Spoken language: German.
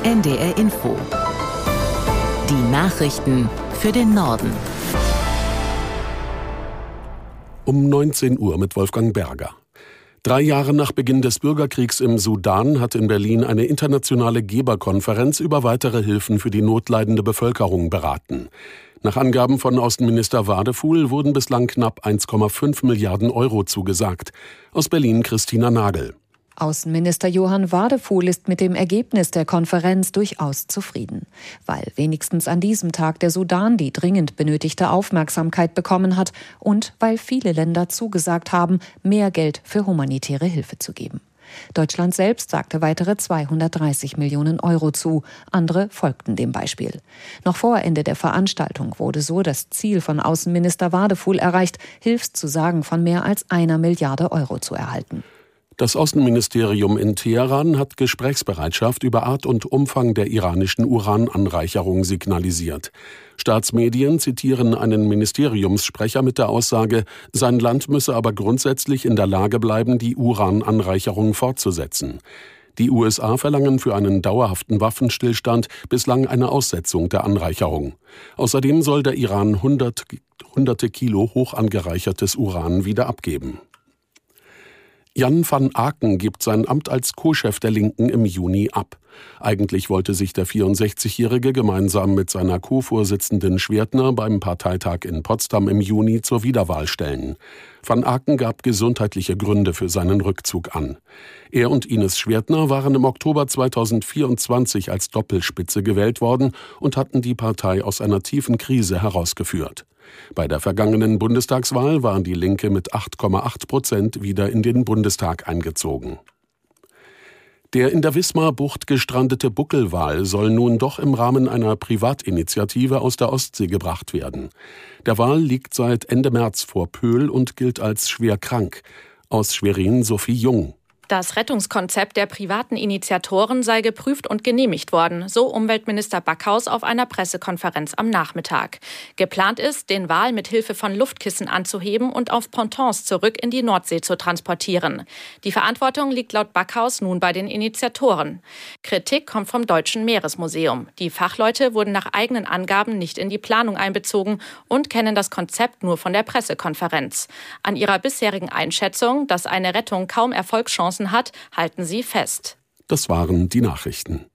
NDR Info. Die Nachrichten für den Norden. Um 19 Uhr mit Wolfgang Berger. 3 Jahre nach Beginn des Bürgerkriegs im Sudan hat in Berlin eine internationale Geberkonferenz über weitere Hilfen für die notleidende Bevölkerung beraten. Nach Angaben von Außenminister Wadefuhl wurden bislang knapp 1,5 Milliarden Euro zugesagt. Aus Berlin Christina Nagel. Außenminister Johann Wadefuhl ist mit dem Ergebnis der Konferenz durchaus zufrieden, weil wenigstens an diesem Tag der Sudan die dringend benötigte Aufmerksamkeit bekommen hat und weil viele Länder zugesagt haben, mehr Geld für humanitäre Hilfe zu geben. Deutschland selbst sagte weitere 230 Millionen Euro zu, andere folgten dem Beispiel. Noch vor Ende der Veranstaltung wurde so das Ziel von Außenminister Wadefuhl erreicht, Hilfszusagen von mehr als 1 Milliarde Euro zu erhalten. Das Außenministerium in Teheran hat Gesprächsbereitschaft über Art und Umfang der iranischen Urananreicherung signalisiert. Staatsmedien zitieren einen Ministeriumssprecher mit der Aussage, sein Land müsse aber grundsätzlich in der Lage bleiben, die Urananreicherung fortzusetzen. Die USA verlangen für einen dauerhaften Waffenstillstand bislang eine Aussetzung der Anreicherung. Außerdem soll der Iran hunderte Kilo hoch angereichertes Uran wieder abgeben. Jan van Aken gibt sein Amt als Co-Chef der Linken im Juni ab. Eigentlich wollte sich der 64-Jährige gemeinsam mit seiner Co-Vorsitzenden Schwertner beim Parteitag in Potsdam im Juni zur Wiederwahl stellen. Van Aken gab gesundheitliche Gründe für seinen Rückzug an. Er und Ines Schwertner waren im Oktober 2024 als Doppelspitze gewählt worden und hatten die Partei aus einer tiefen Krise herausgeführt. Bei der vergangenen Bundestagswahl waren die Linke mit 8,8% wieder in den Bundestag eingezogen. Der in der Wismar-Bucht gestrandete Buckelwal soll nun doch im Rahmen einer Privatinitiative aus der Ostsee gebracht werden. Der Wal liegt seit Ende März vor Pöhl und gilt als schwer krank. Aus Schwerin Sophie Jung. Das Rettungskonzept der privaten Initiatoren sei geprüft und genehmigt worden, so Umweltminister Backhaus auf einer Pressekonferenz am Nachmittag. Geplant ist, den Wal mit Hilfe von Luftkissen anzuheben und auf Pontons zurück in die Nordsee zu transportieren. Die Verantwortung liegt laut Backhaus nun bei den Initiatoren. Kritik kommt vom Deutschen Meeresmuseum. Die Fachleute wurden nach eigenen Angaben nicht in die Planung einbezogen und kennen das Konzept nur von der Pressekonferenz. An ihrer bisherigen Einschätzung, dass eine Rettung kaum Erfolgschancen hat, halten sie fest. Das waren die Nachrichten.